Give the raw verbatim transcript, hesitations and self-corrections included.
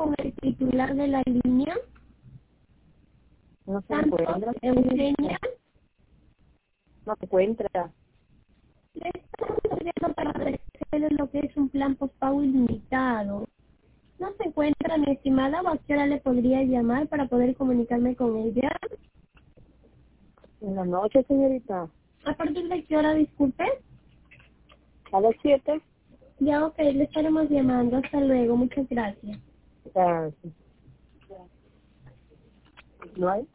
con el titular de la línea? No se Santos encuentra. Eugenia. No se encuentra. Le estamos enviando para ofrecerle lo que es un plan postpago ilimitado. No se encuentra, mi estimada, ¿o a qué hora le podría llamar para poder comunicarme con ella? En la noche, señorita. ¿A partir de qué hora, disculpe? A las siete. Ya, ok, le estaremos llamando. Hasta luego, muchas gracias. Gracias. ¿No hay?